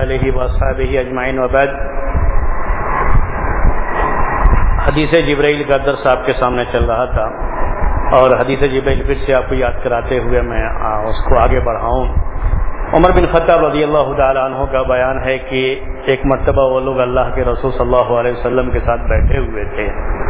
آلہ واصحابہ اجمعین وبعد۔ حدیث جبرائیل کا درس آپ کے سامنے چل رہا تھا اور حدیث جبرائیل پھر سے آپ کو یاد کراتے ہوئے میں اس کو آگے بڑھاؤں۔ عمر بن خطاب رضی اللہ تعالیٰ عنہ کا بیان ہے کہ ایک مرتبہ وہ لوگ اللہ کے رسول صلی اللہ علیہ وسلم کے ساتھ بیٹھے ہوئے تھے۔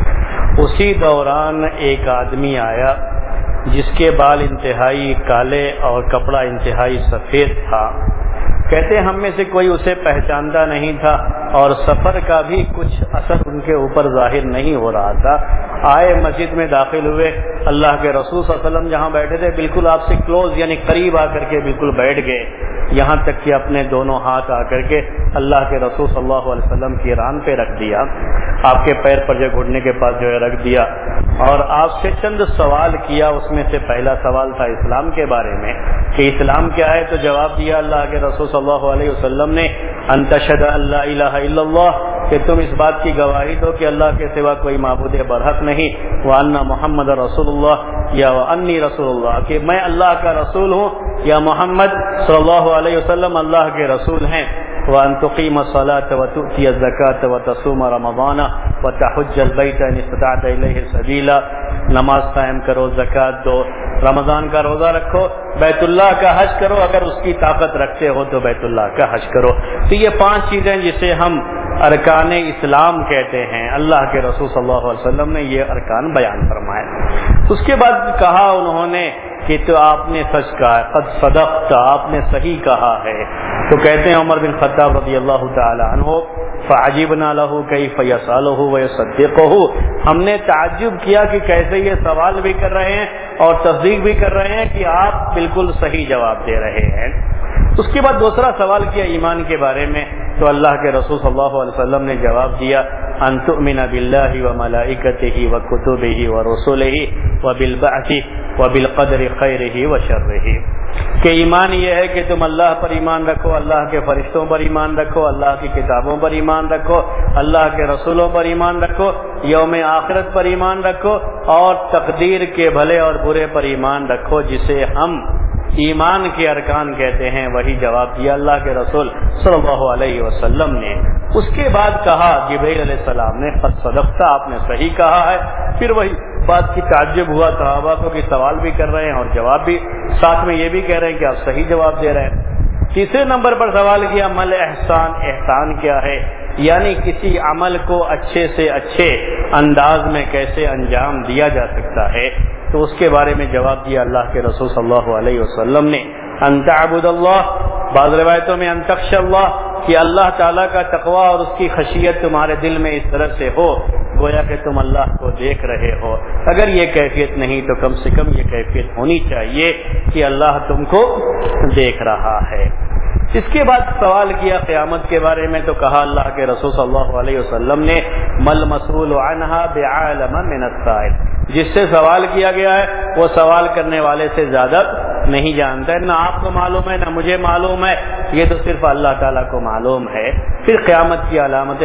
اسی دوران ایک آدمی آیا جس کے بال انتہائی کالے اور کپڑا انتہائی سفید تھا۔ کہتے ہم میں سے کوئی اسے پہچانتا نہیں تھا اور سفر کا بھی کچھ اثر ان کے اوپر ظاہر نہیں ہو رہا تھا۔ آئے مسجد میں داخل ہوئے، اللہ کے رسول صلی اللہ علیہ وسلم جہاں بیٹھے تھے بالکل آپ سے کلوز یعنی قریب آ کر کے بالکل بیٹھ گئے، یہاں تک کہ اپنے دونوں ہاتھ آ کر کے اللہ کے رسول صلی اللہ علیہ وسلم کی ران پہ رکھ دیا، آپ کے پیر پر جو گھٹنے کے پاس جو ہے رکھ دیا اور آپ سے چند سوال کیا۔ اس میں سے پہلا سوال تھا اسلام کے بارے میں کہ اسلام کیا ہے، تو جواب دیا اللہ کے رسول صلی اللہ علیہ وسلم نے ان تشہد ان لا الہ الا اللہ، کہ تم اس بات کی گواہی دو کہ اللہ کے سوا کوئی معبود برحق نہیں، وان محمد رسول اللہ یا وانی رسول اللہ، کہ میں اللہ کا رسول ہوں یا محمد صلی اللہ علیہ وسلم اللہ کے رسول ہیں، وان تقیم الصلاۃ وتؤتی الزکاۃ وتصوم رمضان وتحج البیت ان استطعت الیہ سبیلا، نماز قائم کرو، زکات دو، رمضان کا روزہ رکھو، بیت اللہ کا حج کرو، اگر اس کی طاقت رکھتے ہو تو بیت اللہ کا حج کرو۔ تو یہ 5 چیزیں جسے ہم ارکان اسلام کہتے ہیں، اللہ کے رسول صلی اللہ علیہ وسلم نے یہ ارکان بیان فرمائے۔ اس کے بعد کہا انہوں نے کہ تو آپ نے سچ کہا ہے، قد صدقت، آپ نے صحیح کہا ہے۔ تو کہتے ہیں عمر بن خطاب رضی اللہ تعالی عنہ فعجبنا له كيف يسأله ويصدقه، ہم نے تعجب کیا کہ کیسے یہ سوال بھی کر رہے ہیں اور تصدیق بھی کر رہے ہیں کہ آپ بالکل صحیح جواب دے رہے ہیں۔ اس کے بعد دوسرا سوال کیا ایمان کے بارے میں، تو اللہ کے رسول صلی اللہ علیہ وسلم نے جواب دیا ان تؤمن باللہ وملائکتہ وکتبہ ورسلہ وبالبعث وبالقدر خیرہ وشرہ، کہ ایمان یہ ہے کہ تم اللہ پر ایمان رکھو، اللہ کے فرشتوں پر ایمان رکھو، اللہ کی کتابوں پر ایمان رکھو، اللہ کے رسولوں پر ایمان رکھو، یوم آخرت پر ایمان رکھو اور تقدیر کے بھلے اور برے پر ایمان رکھو، جسے ہم ایمان کے ارکان کہتے ہیں۔ وہی جواب دیا اللہ کے رسول صلی اللہ علیہ وسلم نے۔ اس کے بعد کہا جبرائیل علیہ السلام نے قد صدقت، آپ نے صحیح کہا ہے۔ پھر وہی بات کی تعجب ہوا صحابہ کو کہ سوال بھی کر رہے ہیں اور جواب بھی ساتھ میں یہ بھی کہہ رہے ہیں کہ آپ صحیح جواب دے رہے ہیں۔ تیسرے نمبر پر سوال کیا مل احسان، احسان کیا ہے، یعنی کسی عمل کو اچھے سے اچھے انداز میں کیسے انجام دیا جا سکتا ہے، تو اس کے بارے میں جواب دیا اللہ کے رسول صلی اللہ علیہ وسلم نے ان تعبد اللہ، بعض روایتوں میں ان تخشى اللہ، کہ اللہ تعالیٰ کا تقوی اور اس کی خشیت تمہارے دل میں اس طرح سے ہو گویا کہ تم اللہ کو دیکھ رہے ہو۔ اگر یہ کیفیت نہیں تو کم سے کم یہ کیفیت ہونی چاہیے کہ اللہ تم کو دیکھ رہا ہے۔ اس کے بعد سوال کیا قیامت کے بارے میں، تو کہا اللہ کے رسول صلی اللہ علیہ وسلم نے مل مسئول عنہا بعالم من السائل، جس سے سوال کیا گیا ہے وہ سوال کرنے والے سے زیادہ نہیں جانتا ہے، نہ آپ کو معلوم ہے نہ مجھے معلوم ہے، یہ تو صرف اللہ تعالیٰ کو معلوم ہے۔ پھر قیامت کی علامتیں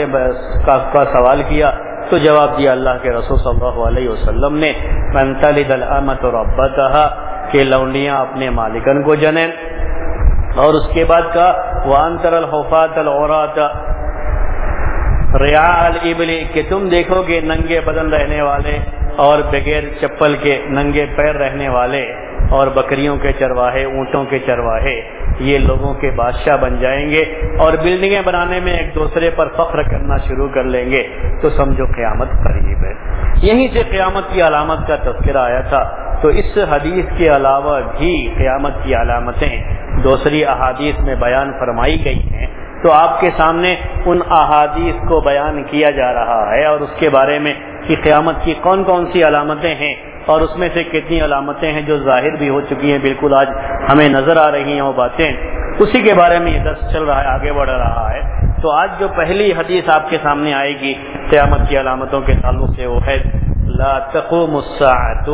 کا سوال کیا تو جواب دیا اللہ کے رسول صلی اللہ علیہ وسلم نے من تلد الامۃ ربتها، کہ لونڈیاں اپنے مالکن کو جنیں، اور اس کے بعد کہا وان ترى الحفاة العراة رعاء الابل، کہ تم دیکھو گے ننگے بدن رہنے والے اور بغیر چپل کے ننگے پیر رہنے والے اور بکریوں کے چرواہے، اونٹوں کے چرواہے، یہ لوگوں کے بادشاہ بن جائیں گے اور بلڈنگیں بنانے میں ایک دوسرے پر فخر کرنا شروع کر لیں گے، تو سمجھو قیامت قریب ہے۔ یہیں سے قیامت کی علامت کا تذکرہ آیا تھا۔ تو اس حدیث کے علاوہ بھی قیامت کی علامتیں دوسری احادیث میں بیان فرمائی گئی ہیں، تو آپ کے سامنے ان احادیث کو بیان کیا جا رہا ہے اور اس کے بارے میں کہ قیامت کی کون کون سی علامتیں ہیں اور اس میں سے کتنی علامتیں ہیں جو ظاہر بھی ہو چکی ہیں، بالکل آج ہمیں نظر آ رہی ہیں وہ باتیں، اسی کے بارے میں یہ درس چل رہا ہے، آگے بڑھ رہا ہے۔ تو آج جو پہلی حدیث آپ کے سامنے آئے گی قیامت کی علامتوں کے تعلق سے وہ ہے لا تقوم الساعۃ،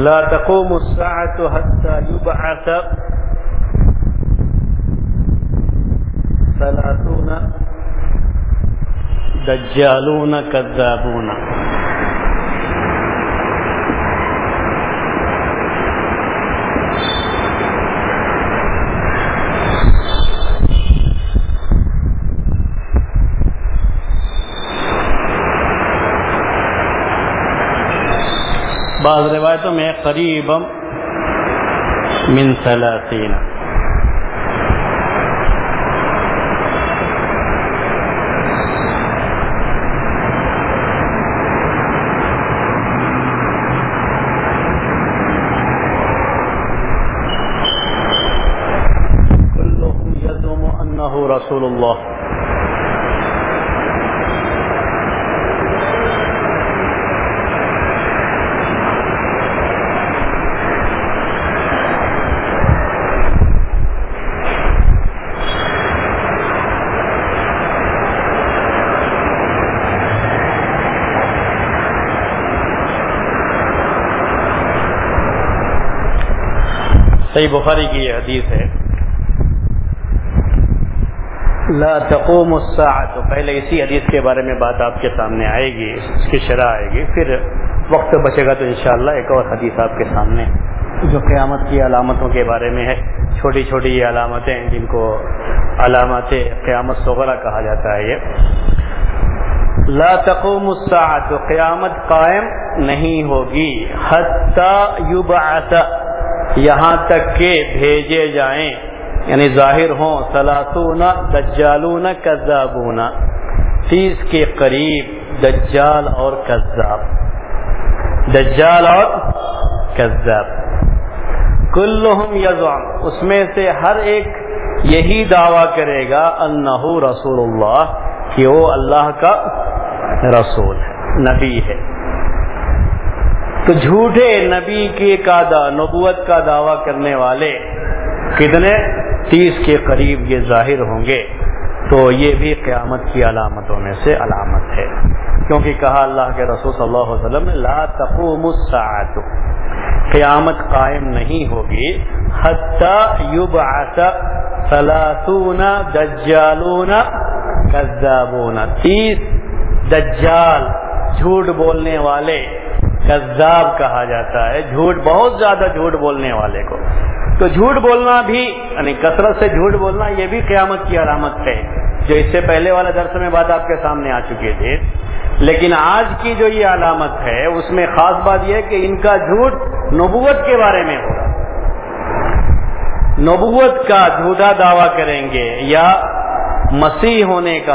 لا تقوم الساعة حتى يبعث 30 دجالون كذابون. بعض روایتوں میں قریبا من 30. كلهم يزعم أنه رسول الله. صحیح بخاری کی یہ حدیث ہے. لا تقوم الساعة، پہلے اسی حدیث کے بارے میں بات آپ کے سامنے آئے گی، اس کی شرح آئے گی، پھر وقت بچے گا تو انشاءاللہ ایک اور حدیث آپ کے سامنے جو قیامت کی علامتوں کے بارے میں ہے. چھوٹی چھوٹی یہ علامتیں جن کو علامات قیامت صغریٰ کہا جاتا ہے. یہ لا تقوم الساعة، قیامت قائم نہیں ہوگی، حتی یبعث، یہاں تک کہ بھیجے جائیں یعنی ظاہر ہوں 30 دجالون کذابون، 30 کے قریب دجال اور کذاب. دجال اور کذاب کلہم یزعم، اس میں سے ہر ایک یہی دعویٰ کرے گا انہ رسول اللہ، کہ وہ اللہ کا رسول ہے، نبی ہے. تو جھوٹے نبی کے نبوت کا دعویٰ کرنے والے کتنے؟ 30 کے قریب یہ ظاہر ہوں گے. تو یہ بھی قیامت کی علامتوں میں سے علامت ہے، کیونکہ کہا اللہ کے رسول صلی اللہ علیہ وسلم نے لا تقوم الساعۃ، قیامت قائم نہیں ہوگی حتی یبعث 30 دجالون کذابون، 30 دجال جھوٹ بولنے والے، کذاب کہا جاتا ہے جھوٹ، بہت زیادہ جھوٹ بولنے والے کو. تو جھوٹ بولنا بھی یعنی کثرت سے جھوٹ بولنا یہ بھی قیامت کی علامت ہے، جو اس سے پہلے والے درس میں بات آپ کے سامنے آ چکی تھی. لیکن آج کی جو یہ علامت ہے اس میں خاص بات یہ ہے کہ ان کا جھوٹ نبوت کے بارے میں ہوگا، نبوت کا جھوٹا دعویٰ کریں گے، یا مسیح ہونے کا،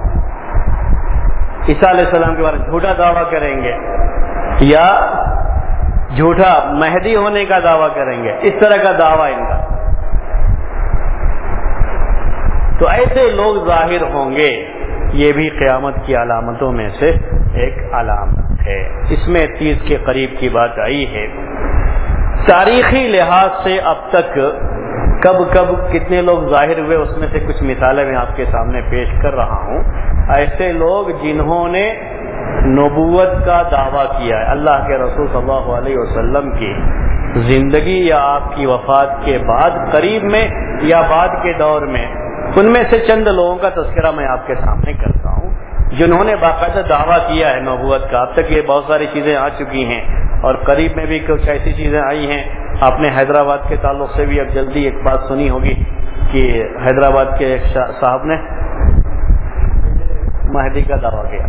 عیسیٰ علیہ السلام کے بارے میں جھوٹا دعویٰ کریں گے، یا جھوٹا مہدی ہونے کا دعویٰ کریں گے. اس طرح کا دعویٰ ان کا. تو ایسے لوگ ظاہر ہوں گے، یہ بھی قیامت کی علامتوں میں سے ایک علامت ہے. اس میں 30 کے قریب کی بات آئی ہے. تاریخی لحاظ سے اب تک کب کب کتنے لوگ ظاہر ہوئے اس میں سے کچھ مثالیں میں آپ کے سامنے پیش کر رہا ہوں. ایسے لوگ جنہوں نے نبوت کا دعویٰ کیا ہے اللہ کے رسول صلی اللہ علیہ وسلم کی زندگی یا آپ کی وفات کے بعد، قریب میں یا بعد کے دور میں، ان میں سے چند لوگوں کا تذکرہ میں آپ کے سامنے کرتا ہوں جنہوں نے باقاعدہ دعویٰ کیا ہے نبوت کا. اب تک یہ بہت ساری چیزیں آ چکی ہیں اور قریب میں بھی کچھ ایسی چیزیں آئی ہیں. آپ نے حیدرآباد کے تعلق سے بھی اب جلدی ایک بات سنی ہوگی کہ حیدرآباد کے ایک صاحب نے مہدی کا دعویٰ کیا،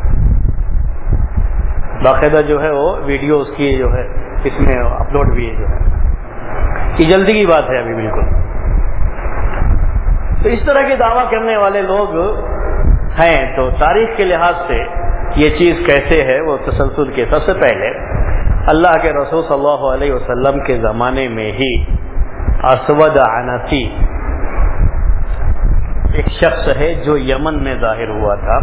باقاعدہ جو ہے وہ ویڈیو اس کی جو ہے اس میں اپلوڈ بھی ہے، جو ہے یہ جلدی کی بات ہے ابھی بالکل. تو اس طرح کے دعویٰ کرنے والے لوگ ہیں. تو تاریخ کے لحاظ سے یہ چیز کیسے ہے وہ تسلسل کے سب سے پہلے اللہ کے رسول صلی اللہ علیہ وسلم کے زمانے میں ہی اسود عنسی ایک شخص ہے جو یمن میں ظاہر ہوا تھا.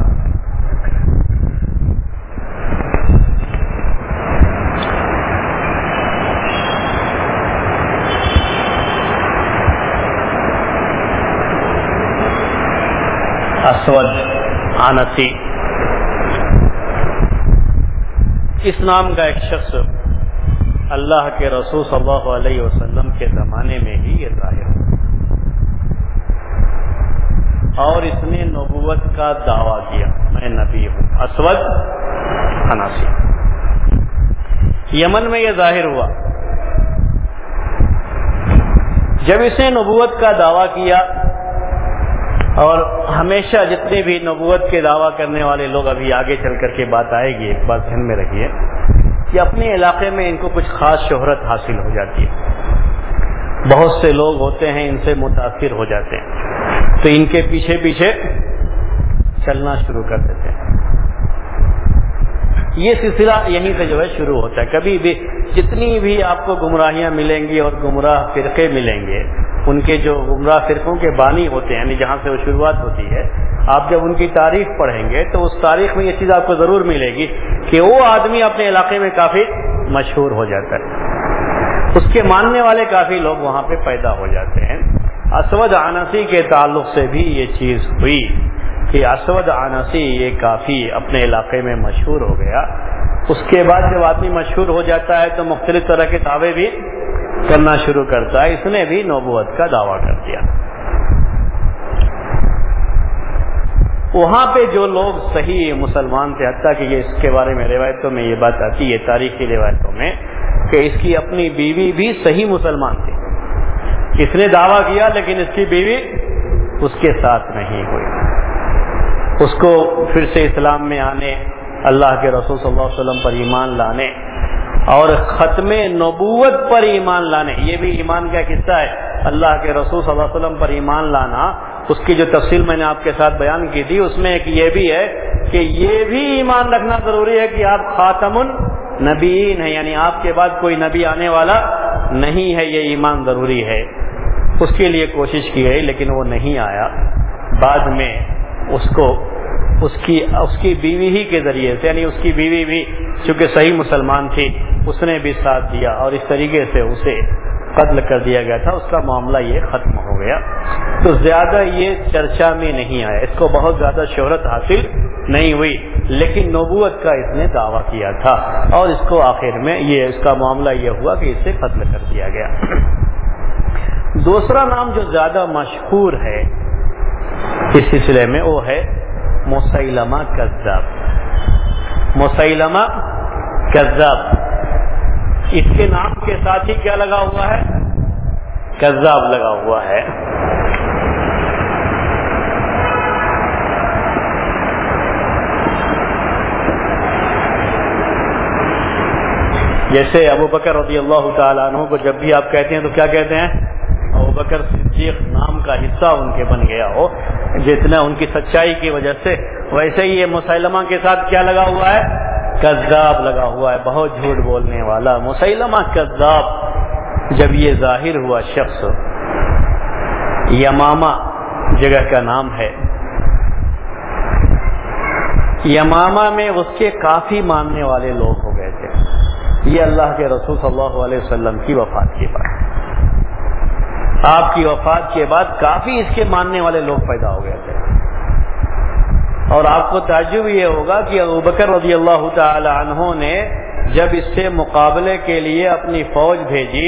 اسود عنسی اس نام کا ایک شخص اللہ کے رسول صلی اللہ علیہ وسلم کے زمانے میں ہی یہ ظاہر ہوا، اور اس نے نبوت کا دعویٰ کیا، میں نبی ہوں، اسود عنسی۔ یمن میں یہ ظاہر ہوا۔ جب اس نے نبوت کا دعویٰ کیا، اور ہمیشہ جتنے بھی نبوت کے دعویٰ کرنے والے لوگ، ابھی آگے چل کر کے بات آئے گی، ایک بات ذہن میں رکھیے کہ اپنے علاقے میں ان کو کچھ خاص شہرت حاصل ہو جاتی ہے، بہت سے لوگ ہوتے ہیں ان سے متاثر ہو جاتے ہیں، تو ان کے پیچھے پیچھے چلنا شروع کر دیتے ہیں۔ یہ سلسلہ یہیں سے جو ہے شروع ہوتا ہے۔ کبھی بھی جتنی بھی آپ کو گمراہیاں ملیں گی اور گمراہ فرقے ملیں گے، ان کے جو گمراہ فرقوں کے بانی ہوتے ہیں، یعنی جہاں سے وہ شروعات ہوتی ہے، آپ جب ان کی تاریخ پڑھیں گے تو اس تاریخ میں یہ چیز آپ کو ضرور ملے گی کہ وہ آدمی اپنے علاقے میں کافی مشہور ہو جاتا ہے، اس کے ماننے والے کافی لوگ وہاں پہ پیدا ہو جاتے ہیں۔ اسود عنسی کے تعلق سے بھی یہ چیز ہوئی کہ اسود عنسی یہ کافی اپنے علاقے میں مشہور ہو گیا۔ اس کے بعد جب آدمی مشہور ہو جاتا ہے تو مختلف طرح کے دعوے بھی کرنا شروع کرتا ہے، اس نے بھی نبوت کا دعویٰ کر دیا۔ وہاں پہ جو لوگ صحیح مسلمان تھے، حتیٰ کہ یہ اس کے بارے میں روایتوں میں یہ بات آتی ہے، تاریخی روایتوں میں، کہ اس کی اپنی بیوی بھی صحیح مسلمان تھی۔ اس نے دعویٰ کیا لیکن اس کی بیوی اس کے ساتھ نہیں ہوئی، اس کو پھر سے اسلام میں آنے، اللہ کے رسول صلی اللہ علیہ وسلم پر ایمان لانے اور ختم نبوت پر ایمان لانے۔ یہ بھی ایمان کا قصہ ہے، اللہ کے رسول صلی اللہ علیہ وسلم پر ایمان لانا، اس کی جو تفصیل میں نے آپ کے ساتھ بیان کی تھی، اس میں ایک یہ بھی ہے کہ یہ بھی ایمان رکھنا ضروری ہے کہ آپ خاتم النبیین ہیں، یعنی آپ کے بعد کوئی نبی آنے والا نہیں ہے، یہ ایمان ضروری ہے۔ اس کے لیے کوشش کی گئی لیکن وہ نہیں آیا۔ بعد میں اس کو اس کی بیوی ہی کے ذریعے سے، یعنی اس کی بیوی بھی چونکہ صحیح مسلمان تھی، اس نے بھی ساتھ دیا اور اس طریقے سے اسے قتل کر دیا گیا تھا، اس کا معاملہ یہ ختم ہو گیا۔ تو زیادہ یہ چرچا میں نہیں آیا، اس کو بہت زیادہ شہرت حاصل نہیں ہوئی، لیکن نبوت کا اس نے دعویٰ کیا تھا اور اس کو آخر میں اس کا معاملہ یہ ہوا کہ اسے قتل کر دیا گیا۔ دوسرا نام جو زیادہ مشہور ہے اس سلسلے میں وہ ہے مسیلمہ کذاب۔ مسیلمہ کذاب، اس کے نام کے ساتھ ہی کیا لگا ہوا ہے؟ کذاب لگا ہوا ہے۔ جیسے ابو بکر رضی اللہ تعالیٰ عنہ کو جب بھی آپ کہتے ہیں تو کیا کہتے ہیں؟ ابو بکر صدیق نام کا حصہ ان کے بن گیا ہو، جتنا ان کی سچائی کی وجہ سے، ویسے ہی یہ مسیلمہ کے ساتھ کیا لگا ہوا ہے؟ کذاب لگا ہوا ہے، بہت جھوٹ بولنے والا مسیلمہ کذاب۔ جب یہ ظاہر ہوا شخص، یمامہ جگہ کا نام ہے، یمامہ میں اس کے کافی ماننے والے لوگ ہو گئے تھے۔ یہ اللہ کے رسول صلی اللہ علیہ وسلم کی وفات کے بعد، آپ کی وفات کے بعد کافی اس کے ماننے والے لوگ پیدا ہو گئے تھے۔ اور آپ کو تعجب یہ ہوگا کہ ابو بکر رضی اللہ تعالی عنہ نے جب اس سے مقابلے کے لیے اپنی فوج بھیجی،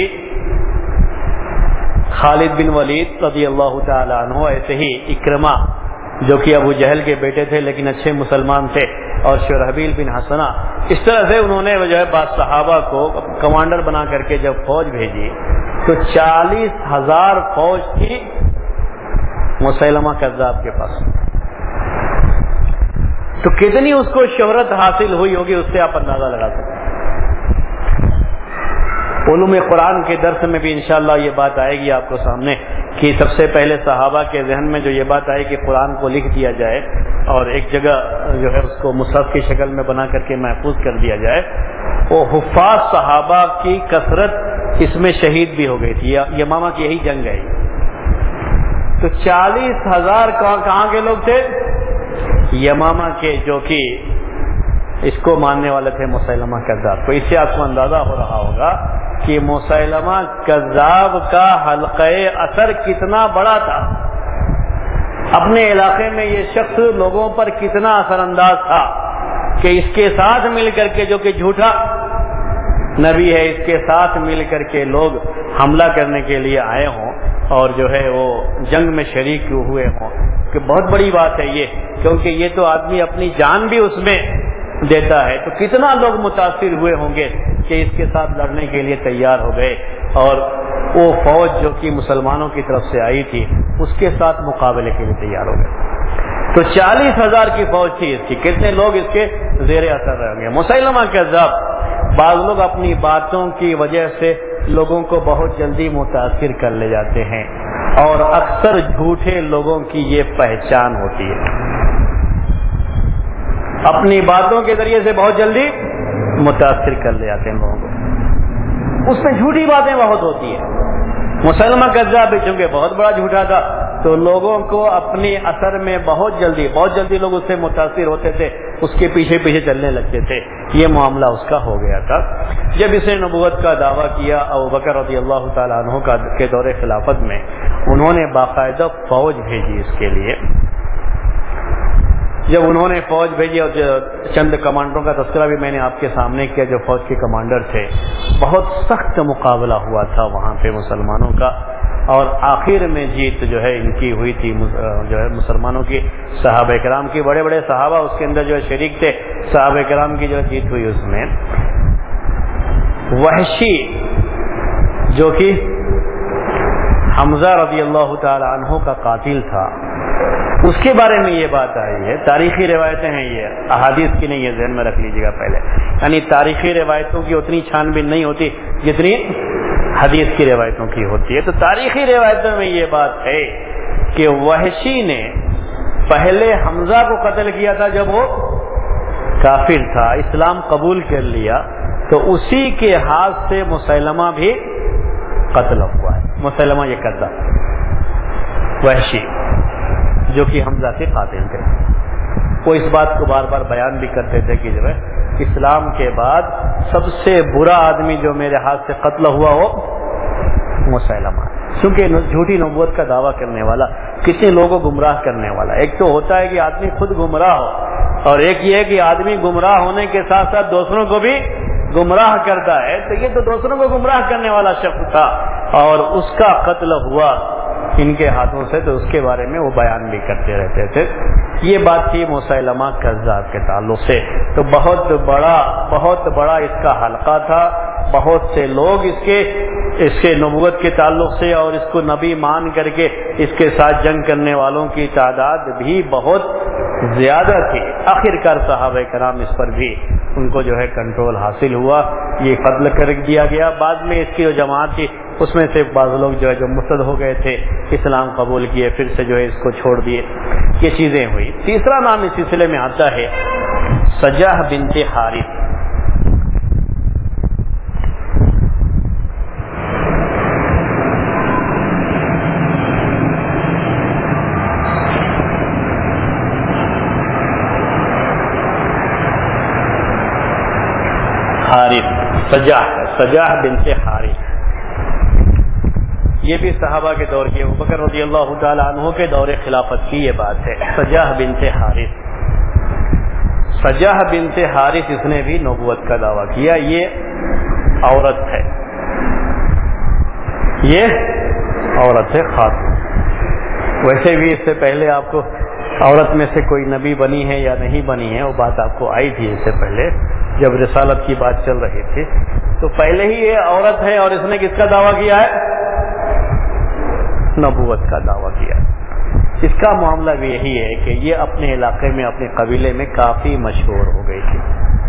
خالد بن ولید رضی اللہ تعالی عنہ، ایسے ہی اکرمہ جو کہ ابو جہل کے بیٹے تھے لیکن اچھے مسلمان تھے، اور شرحبیل بن حسنہ، اس طرح سے انہوں نے جو ہے بعض صحابہ کو کمانڈر بنا کر کے جب فوج بھیجی تو 40,000 فوج تھی مسیلمہ کذاب کے پاس۔ تو کتنی اس کو شہرت حاصل ہوئی ہوگی، اس سے آپ اندازہ لگا سکتے ہیں۔ علوم قرآن کے درس میں بھی انشاءاللہ یہ بات آئے گی آپ کو سامنے کہ سب سے پہلے صحابہ کے ذہن میں جو یہ بات آئی کہ قرآن کو لکھ دیا جائے اور ایک جگہ جو ہے اس کو مصحف کی شکل میں بنا کر کے محفوظ کر دیا جائے، وہ حفاظ صحابہ کی کثرت اس میں شہید بھی ہو گئی تھی۔ یمامہ کی یہی جنگ ہے۔ تو 40,000 کہاں کے لوگ تھے؟ یمامہ کے، جو کہ اس کو ماننے والے تھے مسیلمہ کذاب کو۔ اس سے آپ کو اندازہ ہو رہا ہوگا کہ مسیلمہ کذاب کا حلقہ اثر کتنا بڑا تھا، اپنے علاقے میں یہ شخص لوگوں پر کتنا اثر انداز تھا کہ اس کے ساتھ مل کر کے جو کہ جھوٹا نبی ہے اس کے ساتھ مل کر کے لوگ حملہ کرنے کے لیے آئے ہوں اور جو ہے وہ جنگ میں شریک ہوئے ہوں، کہ بہت بڑی بات ہے یہ، کیونکہ یہ تو آدمی اپنی جان بھی اس میں دیتا ہے، تو کتنا لوگ متاثر ہوئے ہوں گے کہ اس کے ساتھ لڑنے کے لیے تیار ہو گئے، اور وہ فوج جو کہ مسلمانوں کی طرف سے آئی تھی اس کے ساتھ مقابلے کے لیے تیار ہو گئے۔ تو 40,000 کی فوج تھی اس کی، کتنے لوگ اس کے زیر اثر رہیں گے۔ مسیلمہ کذاب، بعض لوگ اپنی باتوں کی وجہ سے لوگوں کو بہت جلدی متاثر کر لے جاتے ہیں، اور اکثر جھوٹے لوگوں کی یہ پہچان ہوتی ہے، اپنی باتوں کے ذریعے سے بہت جلدی متاثر کر لے جاتے ہیں لوگوں کو، اس میں جھوٹی باتیں بہت ہوتی ہیں۔ مسلمہ کذاب بھی چونکہ بہت بڑا جھوٹا تھا تو لوگوں کو اپنی اثر میں بہت جلدی لوگ اس سے متاثر ہوتے تھے، اس کے پیچھے پیچھے چلنے لگتے تھے۔ یہ معاملہ اس کا ہو گیا تھا۔ جب اسے نبوت کا دعویٰ کیا ابوبکر رضی اللہ تعالیٰ عنہ کے دور خلافت میں، انہوں نے باقاعدہ فوج بھیجی اس کے لیے۔ جب انہوں نے فوج بھیجی اور چند کمانڈروں کا تذکرہ بھی میں نے آپ کے سامنے کیا جو فوج کے کمانڈر تھے، بہت سخت مقابلہ ہوا تھا وہاں پہ مسلمانوں کا، اور آخر میں جیت جو ہے ان کی ہوئی تھی، جو ہے مسلمانوں کی، صحابہ کرام کی، بڑے بڑے صحابہ اس کے اندر جو ہے شریک تھے، صحابہ کرام کی جو جیت ہوئی اس میں۔ وحشی جو کہ حمزہ رضی اللہ تعالی عنہ کا قاتل تھا، اس کے بارے میں یہ بات آئی ہے، تاریخی روایتیں ہیں، یہ احادیث کی نہیں ہے، ذہن میں رکھ لیجیے گا پہلے، یعنی تاریخی روایتوں کی اتنی چھان بین نہیں ہوتی جتنی حدیث کی روایتوں کی ہوتی ہے۔ تو تاریخی روایتوں میں یہ بات ہے کہ وحشی نے پہلے حمزہ کو قتل کیا تھا جب وہ کافر تھا، اسلام قبول کر لیا، تو اسی کے ہاتھ سے مسیلمہ بھی قتل ہوا ہے۔ مسیلمہ یہ کرتا وحشی جو کہ حمزہ کے قاتل تھے، وہ اس بات کو بار بار بیان بھی کرتے تھے کہ جو ہے اسلام کے بعد سب سے برا آدمی جو میرے ہاتھ سے قتل ہوا وہ مسیلمہ، کیونکہ جھوٹی نبوت کا دعویٰ کرنے والا، کتنے لوگوں کو گمراہ کرنے والا۔ ایک تو ہوتا ہے کہ آدمی خود گمراہ ہو، اور ایک یہ ہے کہ آدمی گمراہ ہونے کے ساتھ ساتھ دوسروں کو بھی گمراہ کرتا ہے، تو یہ تو دوسروں کو گمراہ کرنے والا شخص تھا اور اس کا قتل ہوا ان کے ہاتھوں سے، تو اس کے بارے میں وہ بیان بھی کرتے رہتے تھے۔ یہ بات تھی مسیلمہ کذاب کے تعلق سے۔ تو بہت بڑا اس کا حلقہ تھا، بہت سے لوگ اس کے نبوت کے تعلق سے اور اس کو نبی مان کر کے اس کے ساتھ جنگ کرنے والوں کی تعداد بھی بہت زیادہ تھی۔ آخرکار صحابہ کرام اس پر بھی ان کو جو ہے کنٹرول حاصل ہوا، یہ قتل کر دیا گیا۔ بعد میں اس کی جو جماعت تھی اس میں سے بعض لوگ جو ہے جو مرتد ہو گئے تھے، اسلام قبول کیے، پھر سے جو ہے اس کو چھوڑ دیے، یہ چیزیں ہوئی۔ تیسرا نام اس سلسلے میں آتا ہے سجاہ بنت حارث۔ سجاہ بنت حارث، یہ بھی صحابہ کے دور کی، ابوبکر رضی اللہ تعالی عنہ کے دور خلافت کی یہ بات ہے۔ سجاہ بنت حارث اس نے بھی نبوت کا دعویٰ کیا۔ یہ عورت ہے، خاتون۔ ویسے بھی اس سے پہلے آپ کو عورت میں سے کوئی نبی بنی ہے یا نہیں بنی ہے وہ بات آپ کو آئی تھی اس سے پہلے جب رسالت کی بات چل رہی تھی، تو پہلے ہی یہ عورت ہے اور اس نے کس کا دعویٰ کیا ہے؟ نبوت کا دعویٰ کیا۔ اس کا معاملہ بھی یہی ہے کہ یہ اپنے علاقے میں، اپنے قبیلے میں کافی مشہور ہو گئی تھی۔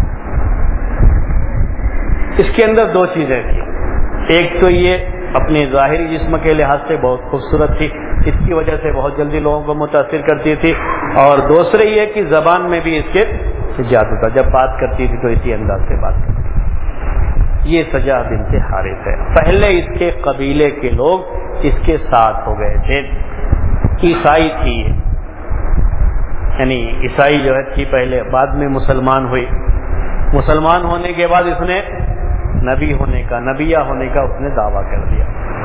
اس کے اندر دو چیزیں تھیں، ایک تو یہ اپنے ظاہری جسم کے لحاظ سے بہت خوبصورت تھی، اس کی وجہ سے بہت جلدی لوگوں کو متاثر کرتی تھی، اور دوسرے یہ کہ زبان میں بھی اس کے جادو تھا، جب بات کرتی تھی تو اسی انداز سے بات کرتی تھی۔ یہ سجاہ بنت حارث ہے۔ پہلے اس کے قبیلے کے لوگ اس کے ساتھ ہو گئے تھے، عیسائی تھی، یعنی عیسائی جو ہے تھی پہلے، بعد میں مسلمان ہوئی۔ مسلمان ہونے کے بعد اس نے نبیہ ہونے کا اس نے دعویٰ کر دیا۔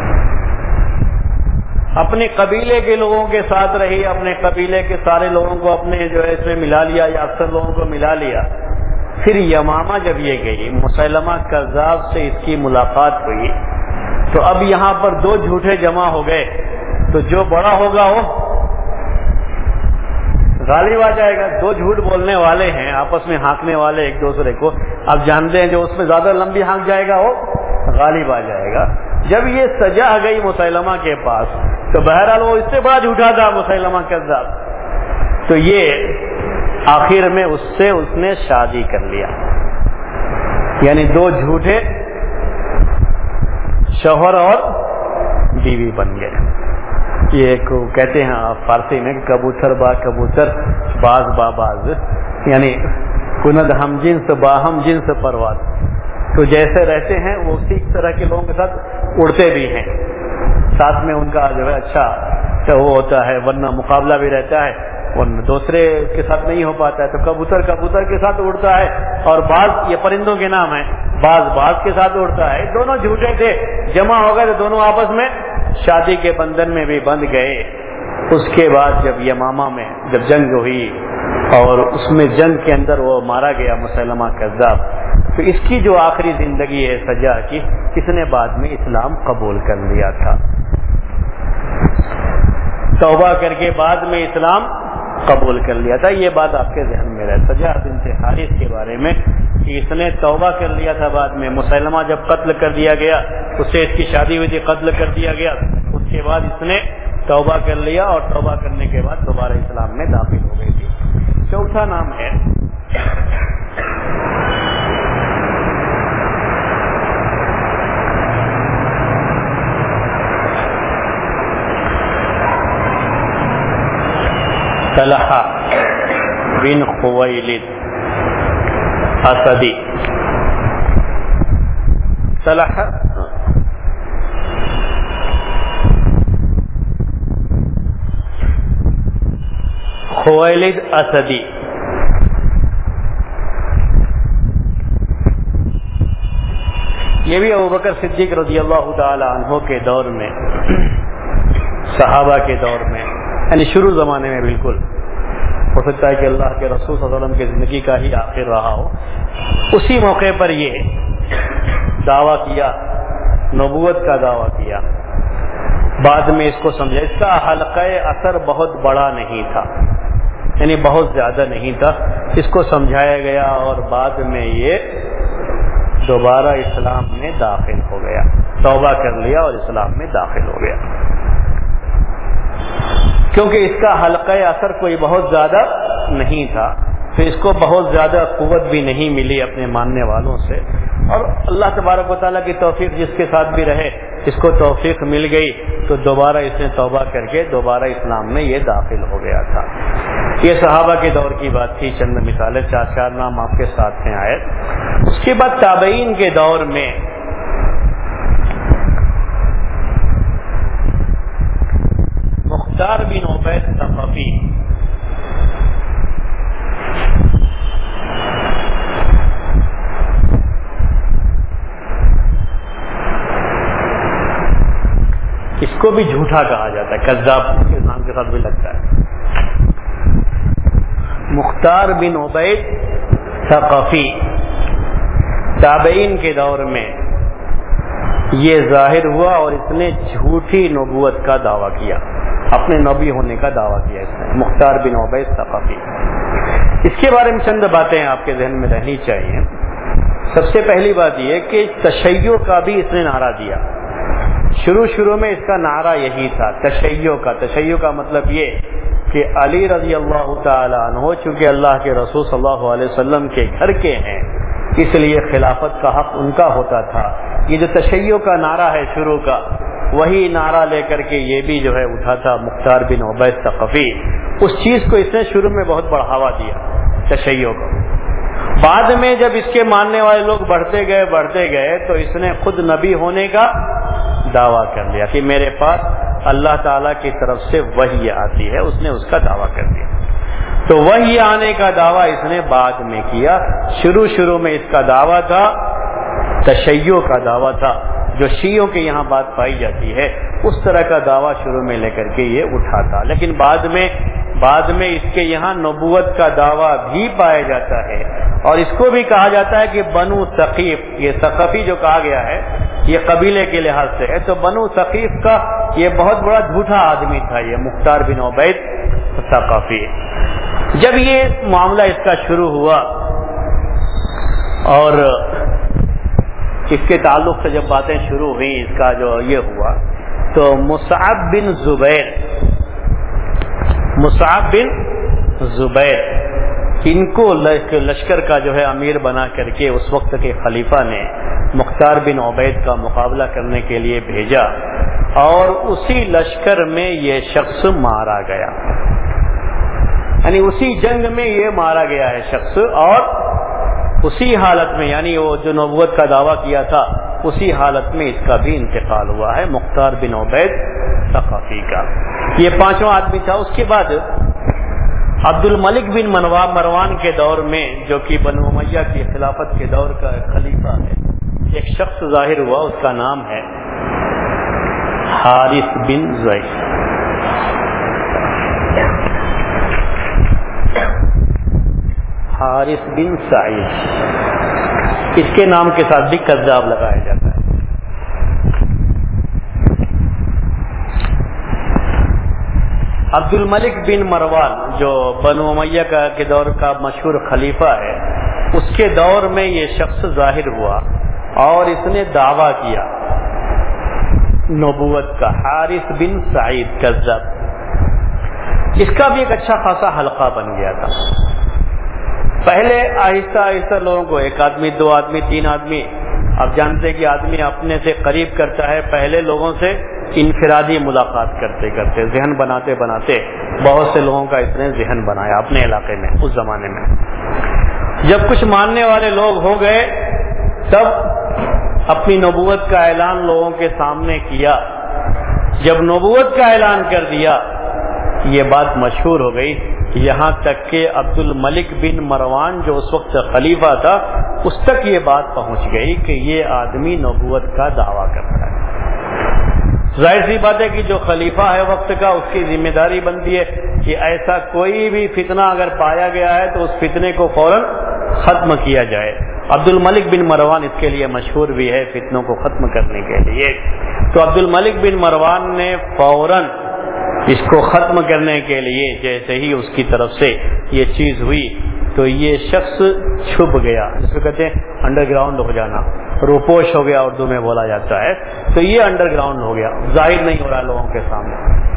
اپنے قبیلے کے لوگوں کے ساتھ رہی، اپنے قبیلے کے سارے لوگوں کو اپنے جو ہے اس میں ملا لیا، یا اکثر لوگوں کو ملا لیا۔ پھر یمامہ جب یہ گئی، مسیلمہ کذاب سے اس کی ملاقات ہوئی، تو اب یہاں پر دو جھوٹے جمع ہو گئے، تو جو بڑا ہوگا وہ غالب آ جائے گا۔ دو جھوٹ بولنے والے ہیں، آپس میں ہانکنے والے ایک دوسرے کو، آپ جانتے ہیں جو اس میں زیادہ لمبی ہانک جائے گا وہ غالب آ جائے گا۔ جب یہ سجا گئی مسیلمہ کے پاس، تو بہرحال وہ اس سے بڑا جھوٹا تھا مسیلمہ کذاب، تو یہ آخر میں اس نے شادی کر لیا، یعنی دو جھوٹے شوہر اور بیوی بن گئے۔ یہ ایک کہتے ہیں فارسی میں کبوتر با کبوتر باز با باز، یعنی کند ہم جنس باہم جنس پرواز، تو جیسے رہتے ہیں وہ اسی طرح کے لوگوں کے ساتھ اڑتے بھی ہیں، ساتھ میں ان کا جو ہے اچھا وہ ہوتا ہے، ورنہ مقابلہ بھی رہتا ہے، ورنہ دوسرے کے ساتھ نہیں ہو پاتا ہے، تو کبوتر کبوتر کے ساتھ اڑتا ہے، اور باز یہ پرندوں کے نام ہے، باز باز کے ساتھ اڑتا ہے۔ دونوں جھوٹے تھے، جمع ہو گئے تو دونوں آپس میں شادی کے بندھن میں بھی بندھ گئے۔ اس کے بعد جب یمامہ میں جب جنگ ہوئی اور اس میں جنگ کے اندر وہ مارا گیا مسیلمہ کذاب، تو اس کی جو آخری زندگی ہے سجا کی، اس نے بعد میں اسلام قبول کر لیا تھا، توبہ کر کے بعد میں اسلام قبول کر لیا تھا۔ یہ بات آپ کے ذہن میں رہے سجا بنت حارث کے بارے میں کہ اس نے توبہ کر لیا تھا بعد میں۔ مسیلمہ جب قتل کر دیا گیا، اس سے اس کی شادی ہوئی تھی، قتل کر دیا گیا، اس کے بعد اس نے توبہ کر لیا، اور توبہ کرنے کے بعد دوبارہ اسلام میں داخل ہو گئی تھی۔ چوتھا نام ہے طلحہ بن خویلد اسدی۔ طلحہ خویلد اسدی یہ بھی ابوبکر صدیق رضی اللہ تعالی عنہ کے دور میں، صحابہ کے دور میں، یعنی شروع زمانے میں، بالکل ہو سکتا ہے کہ اللہ کے رسول صلی اللہ علیہ وسلم کی زندگی کا ہی آخر رہا ہو، اسی موقع پر یہ دعویٰ کیا، نبوت کا دعویٰ کیا۔ بعد میں اس کو سمجھا، اس کا حلقہ اثر بہت بڑا نہیں تھا، یعنی بہت زیادہ نہیں تھا، اس کو سمجھایا گیا، اور بعد میں یہ دوبارہ اسلام میں داخل ہو گیا، توبہ کر لیا اور اسلام میں داخل ہو گیا، کیونکہ اس کا حلقہ اثر کوئی بہت زیادہ نہیں تھا، پھر اس کو بہت زیادہ قوت بھی نہیں ملی اپنے ماننے والوں سے، اور اللہ تبارک و تعالیٰ کی توفیق جس کے ساتھ بھی رہے، اس کو توفیق مل گئی، تو دوبارہ اس نے توبہ کر کے دوبارہ اسلام میں یہ داخل ہو گیا تھا۔ یہ صحابہ کے دور کی بات تھی، چند مثالیں، چار نام آپ کے ساتھ ہیں آئے۔ اس کے بعد تابعین کے دور میں مختار بن عبید ثقفی، اس کو بھی جھوٹا کہا جاتا ہے، کذاب کے نام کے ساتھ بھی لگتا ہے۔ مختار بن عبید ثقفی تابعین کے دور میں یہ ظاہر ہوا، اور اس نے جھوٹی نبوت کا دعویٰ کیا، اپنے نبی ہونے کا دعویٰ کیا اس نے، مختار بن عبید ثقفی۔ اس کے بارے میں چند باتیں آپ کے ذہن میں رہنی چاہیے۔ سب سے پہلی بات یہ کہ تشیع کا بھی اس نے نعرہ دیا، شروع میں اس کا نعرہ یہی تھا، تشیع کا مطلب یہ کہ علی رضی اللہ تعالی عنہ چونکہ اللہ کے رسول صلی اللہ علیہ وسلم کے گھر کے ہیں، اس لیے خلافت کا حق ان کا ہوتا تھا۔ یہ جو تشیع کا نعرہ ہے شروع کا، وہی نعرہ لے کر کے یہ بھی جو ہے اٹھا تھا مختار بن عبید ثقفی۔ اس چیز کو اس نے شروع میں بہت بڑھاوا دیا، تشیع کو۔ بعد میں جب اس کے ماننے والے لوگ بڑھتے گئے تو اس نے خود نبی ہونے کا دعویٰ کر لیا کہ میرے پاس اللہ تعالیٰ کی طرف سے وحی آتی ہے، اس نے اس کا دعویٰ کر دیا۔ تو وحی آنے کا دعویٰ اس نے بعد میں کیا، شروع میں اس کا دعویٰ تھا، تشیع کا دعویٰ تھا، جو شیعوں کے یہاں بات پائی جاتی ہے اس طرح کا دعویٰ شروع میں لے کر کے یہ اٹھا تھا، لیکن بعد میں اس کے یہاں نبوت کا دعویٰ بھی پایا جاتا ہے، اور اس کو بھی کہا جاتا ہے کہ بنو ثقیف، یہ ثقفی جو کہا گیا ہے یہ قبیلے کے لحاظ سے ہے، تو بنو ثقیف کا یہ بہت بڑا جھوٹا آدمی تھا یہ مختار بن عبید ثقفی۔ جب یہ معاملہ اس کا شروع ہوا اور اس کے تعلق سے جب باتیں شروع ہوئی، اس کا جو یہ ہوا تو مصعب بن زبیر ان کو لشکر کا جو ہے امیر بنا کر کے اس وقت کے خلیفہ نے مختار بن عبید کا مقابلہ کرنے کے لیے بھیجا، اور اسی لشکر میں یہ شخص مارا گیا، یعنی اسی جنگ میں یہ مارا گیا ہے شخص، اور اسی حالت میں یعنی وہ جو نبوت کا دعویٰ کیا تھا اسی حالت میں اس کا بھی انتقال ہوا ہے، مختار بن عبید ثقفی کا۔ یہ پانچواں آدمی تھا۔ اس کے بعد عبد الملک بن مروان کے دور میں، جو کہ بنو امیہ کی خلافت کے دور کا خلیفہ ہے، ایک شخص ظاہر ہوا، اس کا نام ہے حارث بن زید۔ حارث بن سعید، اس کے نام کے ساتھ بھی کذاب لگایا جاتا ہے۔ عبد الملک بن مروان جو بنو امیہ کے دور کا مشہور خلیفہ ہے، اس کے دور میں یہ شخص ظاہر ہوا اور اس نے دعویٰ کیا نبوت کا، حارث بن سعید کذاب۔ اس کا بھی ایک اچھا خاصا حلقہ بن گیا تھا۔ پہلے آہستہ آہستہ لوگوں کو، ایک آدمی، دو آدمی، تین آدمی، اب جانتے ہیں کہ آدمی اپنے سے قریب کرتا ہے، پہلے لوگوں سے انفرادی ملاقات کرتے کرتے ذہن بناتے بناتے بہت سے لوگوں کا اس نے ذہن بنایا اپنے علاقے میں۔ اس زمانے میں جب کچھ ماننے والے لوگ ہو گئے تب اپنی نبوت کا اعلان لوگوں کے سامنے کیا۔ جب نبوت کا اعلان کر دیا یہ بات مشہور ہو گئی، یہاں تک کہ عبد الملک بن مروان جو اس وقت خلیفہ تھا اس تک یہ بات پہنچ گئی کہ یہ آدمی نبوت کا دعویٰ کرتا ہے۔ ظاہر سی بات ہے کہ جو خلیفہ ہے وقت کا، اس کی ذمہ داری بنتی ہے کہ ایسا کوئی بھی فتنہ اگر پایا گیا ہے تو اس فتنے کو فوراً ختم کیا جائے۔ عبد الملک بن مروان اس کے لیے مشہور بھی ہے فتنوں کو ختم کرنے کے لیے۔ تو عبد الملک بن مروان نے فوراً اس کو ختم کرنے کے لیے جیسے ہی اس کی طرف سے یہ چیز ہوئی تو یہ شخص چھپ گیا، جس کو کہتے ہیں انڈر گراؤنڈ ہو جانا، روپوش ہو گیا اردو میں بولا جاتا ہے۔ تو یہ انڈر گراؤنڈ ہو گیا، ظاہر نہیں ہو رہا لوگوں کے سامنے۔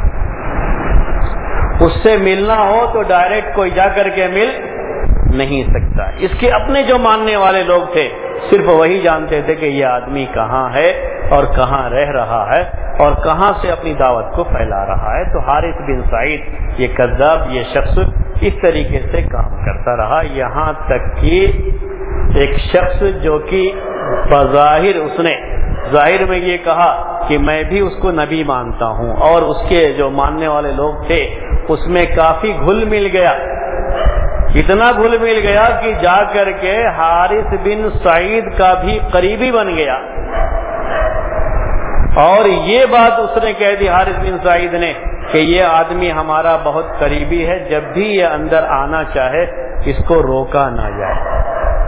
اس سے ملنا ہو تو ڈائریکٹ کوئی جا کر کے مل نہیں سکتا۔ اس کے اپنے جو ماننے والے لوگ تھے صرف وہی جانتے تھے کہ یہ آدمی کہاں ہے اور کہاں رہ رہا ہے اور کہاں سے اپنی دعوت کو پھیلا رہا ہے۔ تو حارث بن سعید یہ کذاب، یہ شخص اس طریقے سے کام کرتا رہا، یہاں تک کہ ایک شخص جو کہ بظاہر اس نے ظاہر میں یہ کہا کہ میں بھی اس کو نبی مانتا ہوں، اور اس کے جو ماننے والے لوگ تھے اس میں کافی گھل مل گیا، اتنا گھل مل گیا کہ جا کر کے حارث بن سعید کا بھی قریبی بن گیا۔ اور یہ بات اس نے کہہ دی حارث بن سعید نے کہ یہ آدمی ہمارا بہت قریبی ہے، جب بھی یہ اندر آنا چاہے اس کو روکا نہ جائے۔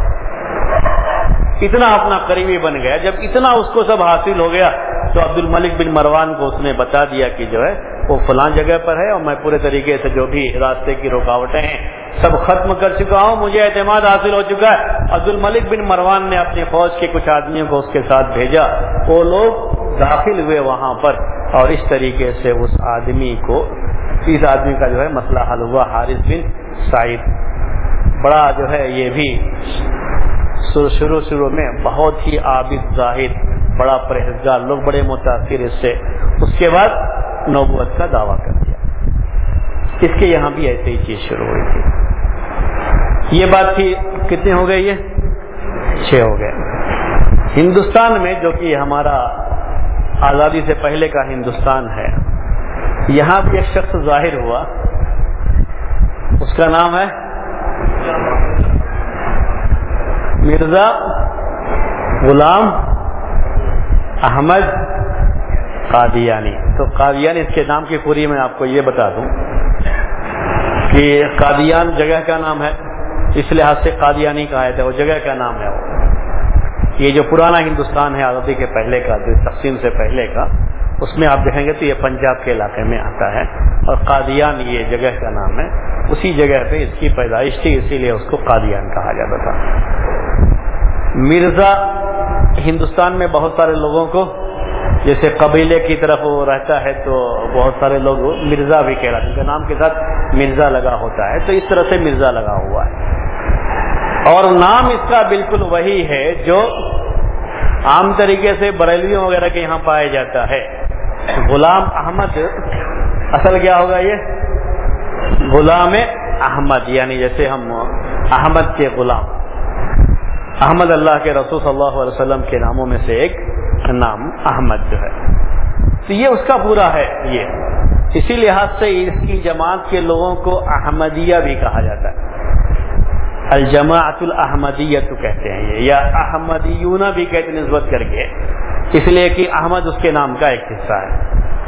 اتنا اپنا قریبی بن گیا۔ جب اتنا اس کو سب حاصل ہو گیا تو عبد الملک بن مروان کو اس نے بتا دیا کہ جو ہے وہ فلاں جگہ پر ہے اور میں پورے طریقے سے جو بھی راستے کی رکاوٹیں ہیں سب ختم کر چکا ہوں، مجھے اعتماد حاصل ہو چکا ہے۔ عبد الملک بن مروان نے اپنی فوج کے کچھ آدمیوں کو اس کے ساتھ بھیجا، وہ لوگ داخل ہوئے وہاں پر، اور اس طریقے سے اس آدمی کا جو ہے مسئلہ حل ہوا۔ حارث بن سعید بڑا جو ہے یہ بھی شروع میں بہت ہی عابد زاہد، بڑا پرہیزگار، لوگ بڑے متاثر اس سے۔ اس کے بعد نبوت کا دعویٰ کر دیا۔ اس کے یہاں بھی ایسے ہی چیز شروع ہوئی تھی۔ یہ بات تھی، کتنے ہو گئے؟ یہ 6 ہو گئے۔ ہندوستان میں جو کہ ہمارا آزادی سے پہلے کا ہندوستان ہے، یہاں بھی ایک شخص ظاہر ہوا، اس کا نام ہے مرزا غلام احمد قادیانی۔ تو قادیانی، اس کے نام کی پوری میں آپ کو یہ بتا دوں کہ قادیان جگہ کا نام ہے، اس لحاظ سے قادیانی کہا جاتا ہے، وہ جگہ کا نام ہے۔ وہ یہ جو پرانا ہندوستان ہے آزادی کے پہلے کا، جو تقسیم سے پہلے کا، اس میں آپ دیکھیں گے تو یہ پنجاب کے علاقے میں آتا ہے، اور قادیان یہ جگہ کا نام ہے، اسی جگہ پہ اس کی پیدائش تھی، اسی لیے اس کو قادیان کہا جاتا تھا۔ مرزا ہندوستان میں بہت سارے لوگوں کو، جیسے قبیلے کی طرف وہ رہتا ہے تو بہت سارے لوگ مرزا بھی کہلاتے ہیں، ان کے نام کے ساتھ مرزا لگا ہوتا ہے، تو اس طرح سے مرزا لگا ہوا ہے۔ اور نام اس کا بالکل وہی ہے جو عام طریقے سے بریلویوں وغیرہ کے یہاں پایا جاتا ہے۔ غلام احمد اصل کیا ہوگا؟ یہ غلام احمد، یعنی جیسے ہم احمد کے غلام، احمد اللہ کے رسول صلی اللہ علیہ وسلم کے ناموں میں سے ایک نام احمد جو ہے، تو یہ اس کا پورا ہے۔ یہ اسی لحاظ سے اس کی جماعت کے لوگوں کو احمدیہ بھی کہا جاتا ہے، الجماعت الاحمدیہ تو کہتے ہیں یہ، یا احمدیون بھی کہتے ہیں نسبت کر کے، اس لیے کہ احمد اس کے نام کا ایک حصہ ہے۔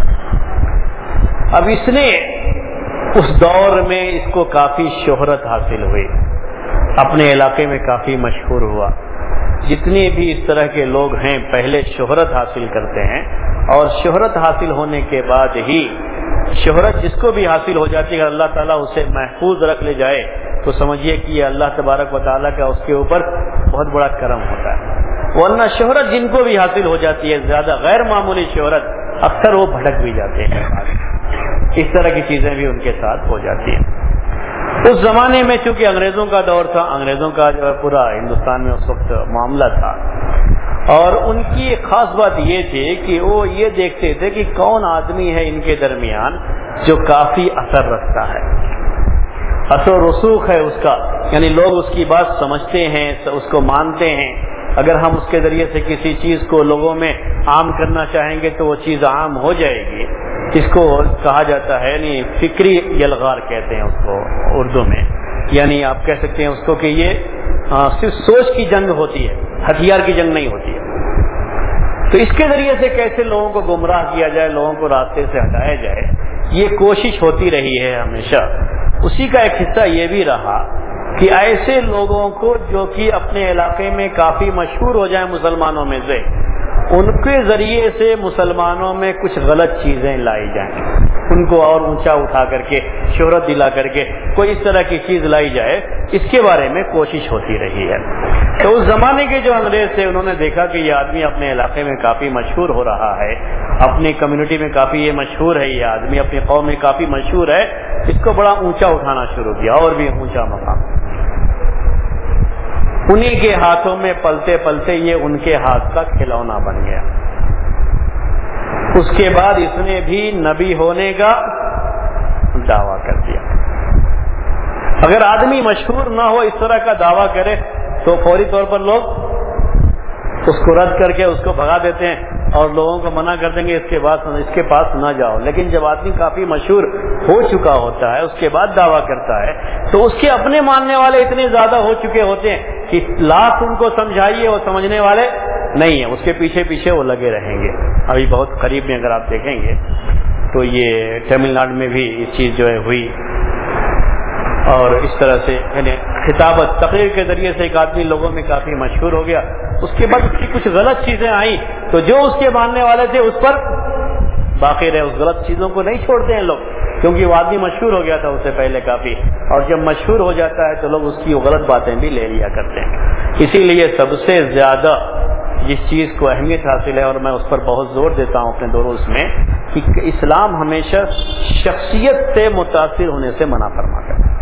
اب اس نے اس دور میں اس کو کافی شہرت حاصل ہوئی، اپنے علاقے میں کافی مشہور ہوا۔ جتنے بھی اس طرح کے لوگ ہیں پہلے شہرت حاصل کرتے ہیں، اور شہرت حاصل ہونے کے بعد ہی، شہرت جس کو بھی حاصل ہو جاتی ہے، اگر اللہ تعالیٰ اسے محفوظ رکھ لے جائے تو سمجھیے کہ یہ اللہ تبارک و تعالیٰ کا اس کے اوپر بہت بڑا کرم ہوتا ہے۔ ورنہ شہرت جن کو بھی حاصل ہو جاتی ہے، زیادہ غیر معمولی شہرت، اکثر وہ بھٹک بھی جاتے ہیں، اس طرح کی چیزیں بھی ان کے ساتھ ہو جاتی ہیں۔ اس زمانے میں چونکہ انگریزوں کا دور تھا، انگریزوں کا جو ہے پورا ہندوستان میں اس وقت معاملہ تھا، اور ان کی ایک خاص بات یہ تھی کہ وہ یہ دیکھتے تھے کہ کون آدمی ہے ان کے درمیان جو کافی اثر رکھتا ہے، اثر و رسوخ ہے اس کا، یعنی لوگ اس کی بات سمجھتے ہیں، اس کو مانتے ہیں۔ اگر ہم اس کے ذریعے سے کسی چیز کو لوگوں میں عام کرنا چاہیں گے تو وہ چیز عام ہو جائے گی۔ اس کو کہا جاتا ہے، یعنی فکری یلغار کہتے ہیں اس کو اردو میں، یعنی آپ کہہ سکتے ہیں اس کو کہ یہ صرف سوچ کی جنگ ہوتی ہے، ہتھیار کی جنگ نہیں ہوتی ہے۔ تو اس کے ذریعے سے کیسے لوگوں کو گمراہ کیا جائے، لوگوں کو راستے سے ہٹایا جائے، یہ کوشش ہوتی رہی ہے ہمیشہ۔ اسی کا ایک حصہ یہ بھی رہا کہ ایسے لوگوں کو جو کہ اپنے علاقے میں کافی مشہور ہو جائیں مسلمانوں میں سے، ان کے ذریعے سے مسلمانوں میں کچھ غلط چیزیں لائی جائیں، ان کو اور اونچا اٹھا کر کے، شہرت دلا کر کے کوئی اس طرح کی چیز لائی جائے، اس کے بارے میں کوشش ہوتی رہی ہے۔ تو اس زمانے کے جو انگریز تھے انہوں نے دیکھا کہ یہ آدمی اپنے علاقے میں کافی مشہور ہو رہا ہے، اپنی کمیونٹی میں کافی یہ مشہور ہے، یہ آدمی اپنی قوم میں کافی مشہور ہے، اس کو بڑا اونچا اٹھانا شروع کیا، اور بھی اونچا مقام۔ انہی کے ہاتھوں میں پلتے پلتے یہ ان کے ہاتھ کا کھلونا بن گیا۔ اس کے بعد اس نے بھی نبی ہونے کا دعویٰ کر دیا۔ اگر آدمی مشہور نہ ہو، اس طرح کا دعویٰ کرے تو فوری طور پر لوگ اس کو رد کر کے اس کو بھگا دیتے ہیں اور لوگوں کو منع کر دیں گے اس کے پاس نہ جاؤ۔ لیکن جب آدمی کافی مشہور ہو چکا ہوتا ہے، اس کے بعد دعویٰ کرتا ہے، تو اس کے اپنے ماننے والے اتنے زیادہ ہو چکے ہوتے ہیں کہ لاکھ ان کو سمجھائیے وہ سمجھنے والے نہیں ہیں، اس کے پیچھے پیچھے وہ لگے رہیں گے۔ ابھی بہت قریب میں اگر آپ دیکھیں گے تو یہ تمل ناڈو میں بھی یہ چیز جو ہے ہوئی، اور اس طرح سے یعنی خطابت تقریر کے ذریعے سے ایک آدمی لوگوں میں کافی مشہور ہو گیا، اس کے بعد اس کی کچھ غلط چیزیں آئیں تو جو اس کے ماننے والے تھے اس پر باقی رہے، اس غلط چیزوں کو نہیں چھوڑتے ہیں لوگ، کیونکہ وہ آدمی مشہور ہو گیا تھا اس سے پہلے کافی، اور جب مشہور ہو جاتا ہے تو لوگ اس کی غلط باتیں بھی لے لیا کرتے ہیں۔ اسی لیے سب سے زیادہ جس چیز کو اہمیت حاصل ہے، اور میں اس پر بہت زور دیتا ہوں اپنے دروس میں، کہ اسلام ہمیشہ شخصیت سے متاثر ہونے سے منع فرماتا ہے۔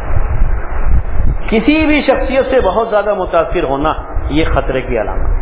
کسی بھی شخصیت سے بہت زیادہ متاثر ہونا یہ خطرے کی علامت،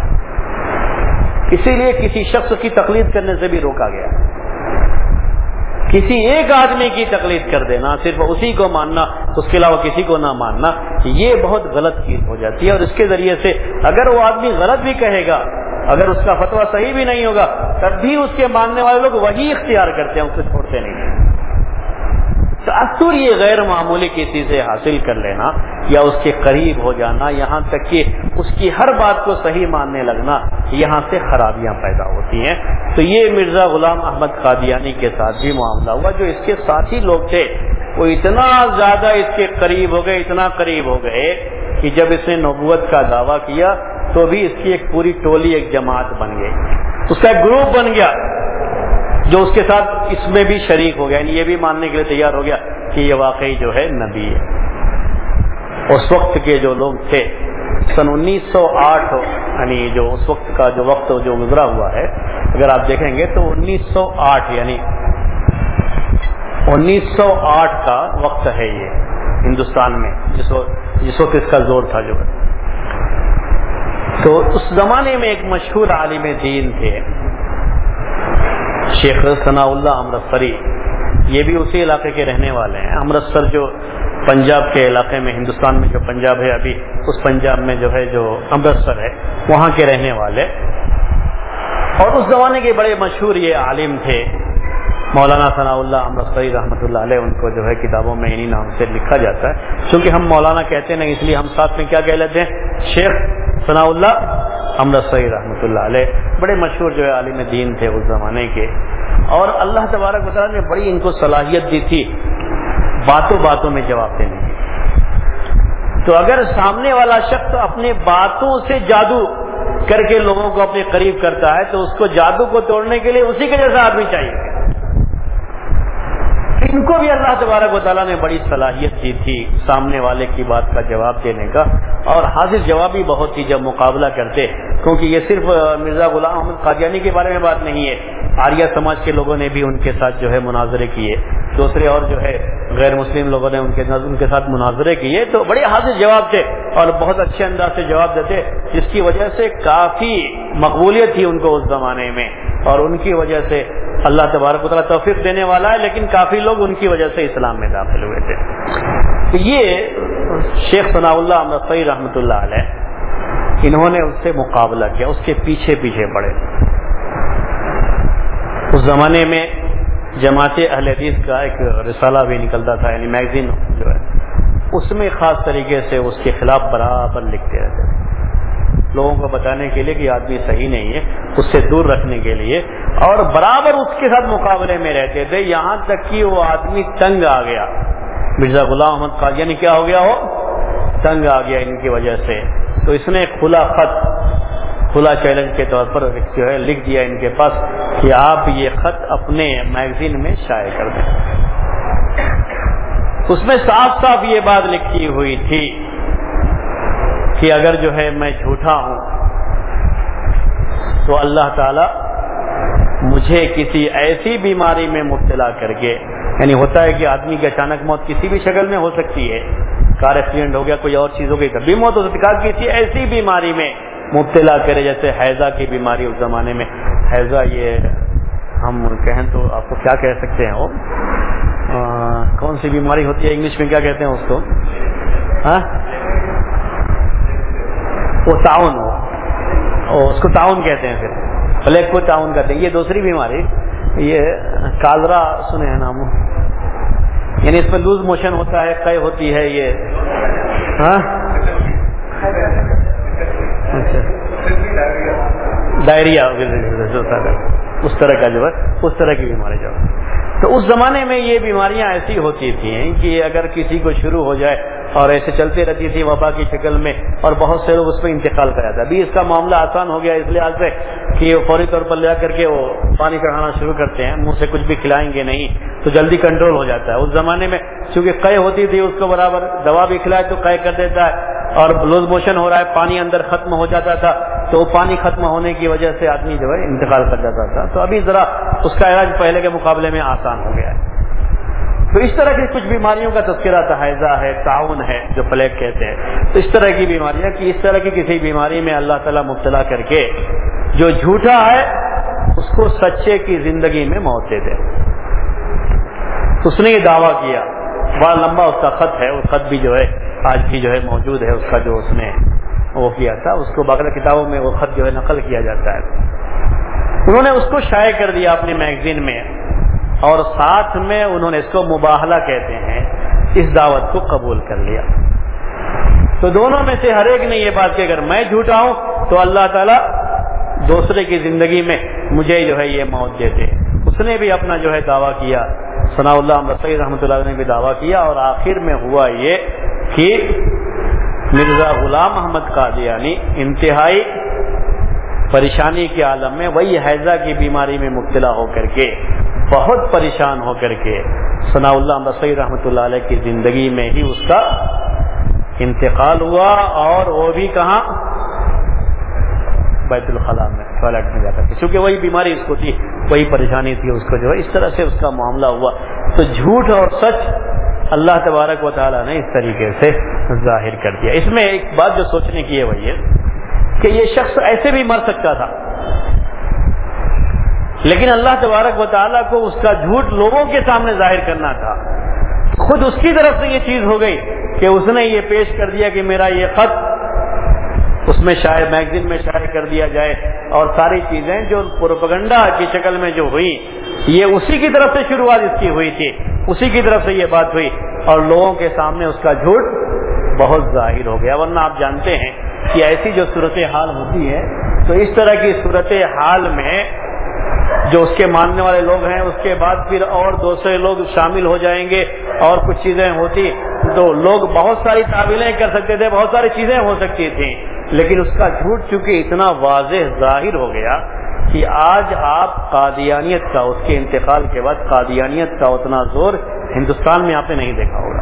اسی لیے کسی شخص کی تقلید کرنے سے بھی روکا گیا۔ کسی ایک آدمی کی تقلید کر دینا، صرف اسی کو ماننا، اس کے علاوہ کسی کو نہ ماننا، یہ بہت غلط چیز ہو جاتی ہے، اور اس کے ذریعے سے اگر وہ آدمی غلط بھی کہے گا، اگر اس کا فتویٰ صحیح بھی نہیں ہوگا، تب بھی اس کے ماننے والے لوگ وہی اختیار کرتے ہیں، اس کو چھوڑتے نہیں ہیں۔ تأثر یہ غیر معمولی کسی سے حاصل کر لینا یا اس کے قریب ہو جانا، یہاں تک کہ اس کی ہر بات کو صحیح ماننے لگنا، یہاں سے خرابیاں پیدا ہوتی ہیں۔ تو یہ مرزا غلام احمد قادیانی کے ساتھ بھی معاملہ ہوا، جو اس کے ساتھی لوگ تھے وہ اتنا زیادہ اس کے قریب ہو گئے، اتنا قریب ہو گئے کہ جب اس نے نبوت کا دعویٰ کیا تو بھی اس کی ایک پوری ٹولی، ایک جماعت بن گئی، اس کا ایک گروپ بن گیا جو اس کے ساتھ اس میں بھی شریک ہو گیا، یعنی یہ بھی ماننے کے لیے تیار ہو گیا کہ یہ واقعی جو ہے نبی ہے۔ اس وقت کے جو لوگ تھے سن 1908، یعنی جو اس وقت کا جو وقت جو گزرا ہوا ہے اگر آپ دیکھیں گے تو 1908 یعنی 1908 کا وقت ہے یہ ہندوستان میں، جس وقت اس کا زور تھا جو ہے۔ تو اس زمانے میں ایک مشہور عالم دین تھے شیخ ثناء اللہ امرتسری، یہ بھی اسی علاقے کے رہنے والے ہیں۔ امرتسر جو پنجاب کے علاقے میں، ہندوستان میں جو پنجاب ہے ابھی، اس پنجاب میں جو ہے جو امرتسر ہے وہاں کے رہنے والے، اور اس زمانے کے بڑے مشہور یہ عالم تھے مولانا ثناء اللہ امرتسری رحمۃ اللہ علیہ۔ ان کو جو ہے کتابوں میں انہی نام سے لکھا جاتا ہے، چونکہ ہم مولانا کہتے نہیں اس لیے ہم ساتھ میں کیا کہہ لیتے ہیں، شیخ ثناء اللہ امرتسری رحمۃ اللہ علیہ۔ بڑے مشہور جو ہے عالم دین تھے اس زمانے کے، اور اللہ تبارک و تعالیٰ نے بڑی ان کو صلاحیت دی تھی باتوں باتوں میں جواب دینے کی۔ تو اگر سامنے والا شخص اپنے باتوں سے جادو کر کے لوگوں کو اپنے قریب کرتا ہے تو اس کو جادو کو توڑنے کے لیے اسی کے جیسا آدمی چاہیے۔ ان کو بھی اللہ تبارک و تعالیٰ نے بڑی صلاحیت دی تھی سامنے والے کی بات کا جواب دینے کا، اور حاضر جوابی بہت ہی جب مقابلہ کرتے، کیونکہ یہ صرف مرزا غلام احمد قادیانی کے بارے میں بات نہیں ہے، آریہ سماج کے لوگوں نے بھی ان کے ساتھ جو ہے مناظرے کیے، دوسرے اور جو ہے غیر مسلم لوگوں نے ان کے ساتھ مناظرے کیے، تو بڑے حاضر جواب تھے اور بہت اچھے انداز سے جواب دیتے، جس کی وجہ سے کافی مقبولیت تھی ان کو اس زمانے میں، اور ان کی وجہ سے اللہ تبارک و تعالیٰ توفیق دینے والا ہے، لیکن کافی لوگ ان کی وجہ سے اسلام میں داخل ہوئے تھے۔ تو یہ شیخ ثناء اللہ امرتسری رحمۃ اللہ علیہ، انہوں نے اس سے مقابلہ کیا، اس کے پیچھے پیچھے پڑے۔ اس زمانے میں جماعت اہل حدیث کا ایک رسالہ بھی نکلتا تھا، یعنی میگزین جو ہے، اس میں خاص طریقے سے اس کے خلاف برابر لکھتے رہتے تھے، لوگوں کو بتانے کے لیے کہ آدمی صحیح نہیں ہے، اس سے دور رکھنے کے لیے، اور برابر اس کے ساتھ مقابلے میں رہتے تھے، یہاں تک کہ وہ آدمی تنگ آ گیا، مرزا غلام احمد قادیانی کیا ہو گیا، ہو تنگ آ گیا ان کی وجہ سے، تو اس نے کھلا چیلنج کے طور پر جو ہے لکھ دیا ان کے پاس کہ آپ یہ خط اپنے میگزین میں شائع کر دیں۔ اس میں صاف صاف یہ بات لکھی ہوئی تھی کہ اگر جو ہے میں جھوٹا ہوں تو اللہ تعالی مجھے کسی ایسی بیماری میں مبتلا کر کے، یعنی ہوتا ہے کہ آدمی کی اچانک موت کسی بھی شکل میں ہو سکتی ہے، کار ایکسیڈنٹ ہو گیا، کوئی اور چیز ہو گئی، تب بھی موت ہو سکتی ہے، کسی ایسی بیماری میں مبتلا کرے، جیسے حیضہ کی بیماری اس زمانے میں، حیضہ یہ ہم کہیں تو آپ کو کیا کہہ سکتے ہیں، وہ کون سی بیماری ہوتی ہے انگلش میں کیا کہتے ہیں اس کو، وہ تعاون ہو، اس کو تعاون کہتے ہیں، پھر پلیگ کو تعاون کہتے ہیں۔ یہ دوسری بیماری، یہ کالرا سنے ہیں نام، یعنی اس میں لوز موشن ہوتا ہے، قے ہوتی ہے، یہ ڈائریا اس طرح کا جو ہے، اس طرح کی بیماری جو ہے۔ تو اس زمانے میں یہ بیماریاں ایسی ہوتی تھیں کہ اگر کسی کو شروع ہو جائے اور ایسے چلتے رہتی تھی وبا کی شکل میں، اور بہت سے لوگ اس پہ انتقال کر جاتا ہے۔ ابھی اس کا معاملہ آسان ہو گیا اس لحاظ سے کہ وہ فوری طور پر لے کر کے وہ پانی چڑھانا شروع کرتے ہیں، منہ سے کچھ بھی کھلائیں گے نہیں تو جلدی کنٹرول ہو جاتا ہے۔ اس زمانے میں چونکہ قے ہوتی تھی، اس کو برابر دوا بھی کھلائے تو قے کر دیتا ہے، اور لوز موشن ہو رہا ہے، پانی اندر ختم ہو جاتا تھا، تو پانی ختم ہونے کی وجہ سے آدمی جو ہے انتقال کر جاتا تھا۔ تو ابھی ذرا اس کا علاج پہلے کے مقابلے میں آسان ہو گیا ہے۔ تو اس طرح کی کچھ بیماریوں کا تذکرہ تھا، حیضہ ہے، تعاون ہے، جو پلیگ کہتے ہیں، تو اس طرح کی بیماریاں کہ اس طرح کی کسی بیماری میں اللہ تعالیٰ مبتلا کر کے جو جھوٹا ہے اس کو سچے کی زندگی میں موت دے دے۔ اس نے یہ دعویٰ کیا، بڑا لمبا اس کا خط ہے، وہ خط بھی جو ہے آج بھی جو ہے موجود ہے، اس کا جو اس نے وہ کیا تھا، اس کو باقاعدہ کتابوں میں وہ خط جو ہے نقل کیا جاتا ہے۔ انہوں نے اس کو شائع کر دیا اپنے میگزین میں، اور ساتھ میں انہوں نے اس کو مباہلہ کہتے ہیں، اس دعوت کو قبول کر لیا۔ تو دونوں میں سے ہر ایک نے یہ بات کہ اگر میں جھوٹا ہوں تو اللہ تعالیٰ دوسرے کی زندگی میں مجھے جو ہے یہ موت دیتے۔ اس نے بھی اپنا جو ہے دعویٰ کیا ثناء اللہ مصری رحمۃ اللہ علیہ نے بھی دعویٰ کیا، اور آخر میں ہوا یہ کہ مرزا غلام احمد قادیانی انتہائی پریشانی کے عالم میں وہی حیضہ کی بیماری میں مبتلا ہو کر کے بہت پریشان ہو کر کے ثناء اللہ مصری رحمۃ اللہ علیہ کی زندگی میں ہی اس کا انتقال ہوا، اور وہ بھی کہاں؟ بیت الخلاء میں، ٹوائلٹ میں جا کر کے، چونکہ وہی بیماری اس کو تھی، وہی پریشانی تھی اس کو، جو ہے اس طرح سے اس کا معاملہ ہوا۔ تو جھوٹ اور سچ اللہ تبارک و تعالیٰ نے اس طریقے سے ظاہر کر دیا۔ اس میں ایک بات جو سوچنے کی ہے وہ یہ کہ یہ شخص ایسے بھی مر سکتا تھا، لیکن اللہ تبارک و تعالیٰ کو اس کا جھوٹ لوگوں کے سامنے ظاہر کرنا تھا۔ خود اس کی طرف سے یہ چیز ہو گئی کہ اس نے یہ پیش کر دیا کہ میرا یہ خط اس میں شائع، میگزین میں شائع کر دیا جائے، اور ساری چیزیں جو پروپیگنڈا کی شکل میں جو ہوئی یہ اسی کی طرف سے شروعات اس کی ہوئی تھی، اسی کی طرف سے یہ بات ہوئی، اور لوگوں کے سامنے اس کا جھوٹ بہت ظاہر ہو گیا۔ ورنہ آپ جانتے ہیں کہ ایسی جو صورتحال ہوتی ہے تو اس طرح کی صورتحال میں جو اس کے ماننے والے لوگ ہیں اس کے بعد پھر اور دوسرے لوگ شامل ہو جائیں گے، اور کچھ چیزیں ہوتی تو لوگ بہت ساری تعویلیں کر سکتے تھے، بہت ساری چیزیں ہو سکتی تھیں، لیکن اس کا جھوٹ چونکہ اتنا واضح ظاہر ہو گیا کہ آج آپ قادیانیت کا، اس کے انتقال کے بعد قادیانیت کا اتنا زور ہندوستان میں آپ نے نہیں دیکھا ہوگا۔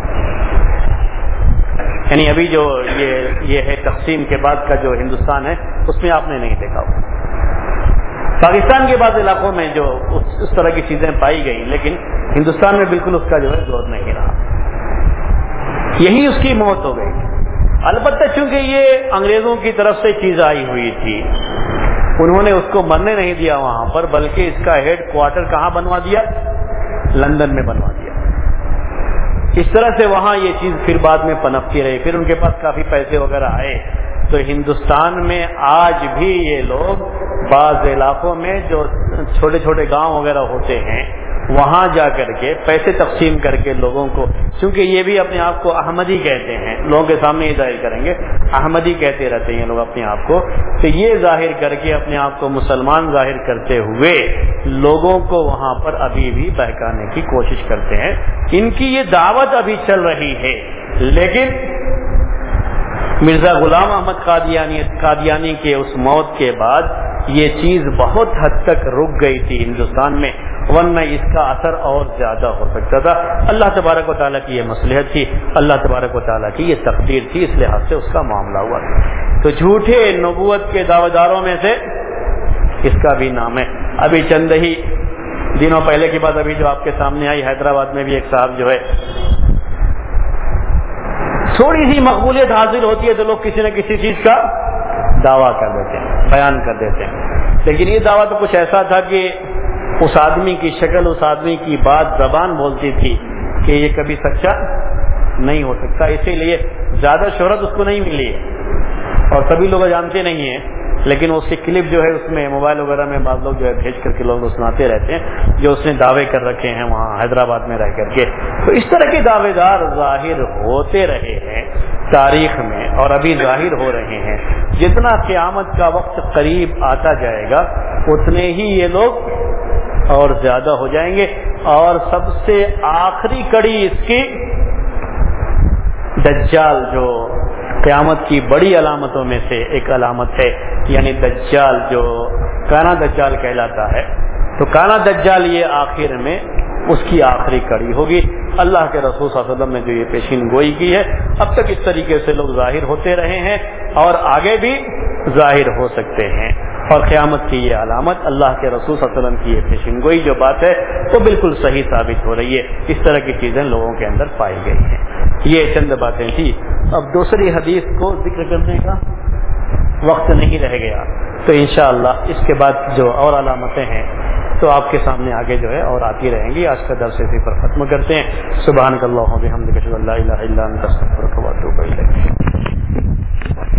یعنی ابھی جو یہ ہے تقسیم کے بعد کا جو ہندوستان ہے اس میں آپ نے نہیں دیکھا ہوگا۔ پاکستان کے بعض علاقوں میں جو اس طرح کی چیزیں پائی گئی، لیکن ہندوستان میں بالکل اس کا جو ہے زور نہیں رہا، یہی اس کی موت ہو گئی۔ البتہ چونکہ یہ انگریزوں کی طرف سے چیز آئی ہوئی تھی، انہوں نے اس کو مرنے نہیں دیا وہاں پر، بلکہ اس کا ہیڈ کوارٹر کہاں بنوا دیا؟ لندن میں بنوا دیا۔ اس طرح سے وہاں یہ چیز پھر بعد میں پنپتی رہی، پھر ان کے پاس کافی پیسے وغیرہ آئے، تو ہندوستان میں آج بھی یہ لوگ بعض علاقوں میں جو چھوٹے چھوٹے گاؤں وغیرہ ہوتے ہیں وہاں جا کر کے پیسے تقسیم کر کے لوگوں کو، چونکہ یہ بھی اپنے آپ کو احمدی کہتے ہیں، لوگوں کے سامنے یہ ظاہر کریں گے، احمدی کہتے رہتے ہیں لوگ اپنے آپ کو، تو یہ ظاہر کر کے اپنے آپ کو مسلمان ظاہر کرتے ہوئے لوگوں کو وہاں پر ابھی بھی بہکانے کی کوشش کرتے ہیں۔ ان کی یہ دعوت ابھی چل رہی ہے، لیکن مرزا غلام احمد قادیانی کے اس موت کے بعد یہ چیز بہت حد تک رک گئی تھی ہندوستان میں، ورنہ اس کا اثر اور زیادہ ہو سکتا تھا۔ اللہ تبارک و تعالیٰ کی یہ مصلحت تھی، اللہ تبارک و تعالیٰ کی یہ تقدیر تھی، اس لحاظ سے اس کا معاملہ ہوا۔ تو جھوٹے نبوت کے دعوے داروں میں سے اس کا بھی نام ہے۔ ابھی چند ہی دنوں پہلے کی بات ابھی جو آپ کے سامنے آئی، حیدرآباد میں بھی ایک صاحب جو ہے، تھوڑی سی مقبولیت حاصل ہوتی ہے تو لوگ کسی نہ کسی چیز کا دعویٰ کر دیتے ہیں، بیان کر دیتے ہیں، لیکن یہ دعویٰ تو کچھ ایسا تھا کہ اس آدمی کی شکل، اس آدمی کی بات زبان بولتی تھی کہ یہ کبھی سچا نہیں ہو سکتا، اسی لیے زیادہ شہرت اس کو نہیں ملی ہے اور سبھی لوگ جانتے نہیں ہیں، لیکن اس کی کلپ جو ہے اس میں موبائل وغیرہ میں بعض لوگ جو ہے بھیج کر کے لوگ کو سناتے رہتے ہیں جو اس نے دعوے کر رکھے ہیں وہاں حیدرآباد میں رہ کر کے۔ تو اس طرح کے دعوے دار ظاہر ہوتے رہے ہیں تاریخ میں اور ابھی ظاہر ہو رہے ہیں۔ جتنا قیامت کا وقت قریب آتا جائے گا اتنے ہی یہ لوگ اور زیادہ ہو جائیں گے، اور سب سے آخری کڑی اس کی دجال، جو قیامت کی بڑی علامتوں میں سے ایک علامت ہے، یعنی دجال جو کانا دجال کہلاتا ہے، تو کانا دجال یہ آخر میں اس کی آخری کڑی ہوگی۔ اللہ کے رسول صلی اللہ علیہ وسلم نے جو یہ پیشین گوئی کی ہے، اب تک اس طریقے سے لوگ ظاہر ہوتے رہے ہیں اور آگے بھی ظاہر ہو سکتے ہیں، اور قیامت کی یہ علامت اللہ کے رسول صلی اللہ علیہ وسلم کی یہ پیشین گوئی جو بات ہے وہ بالکل صحیح ثابت ہو رہی ہے۔ اس طرح کی چیزیں لوگوں کے اندر پائی گئی ہیں۔ یہ چند باتیں تھی۔ اب دوسری حدیث کو ذکر کرنے کا وقت نہیں رہ گیا، تو انشاءاللہ اس کے بعد جو اور علامتیں ہیں تو آپ کے سامنے آگے جو ہے اور آتی رہیں گی۔ آج کا درس اسی پر ختم کرتے ہیں۔ سبحانک اللہم و بحمدک اشہد ان لا الہ الا انت استغفرک و اتوب الیک۔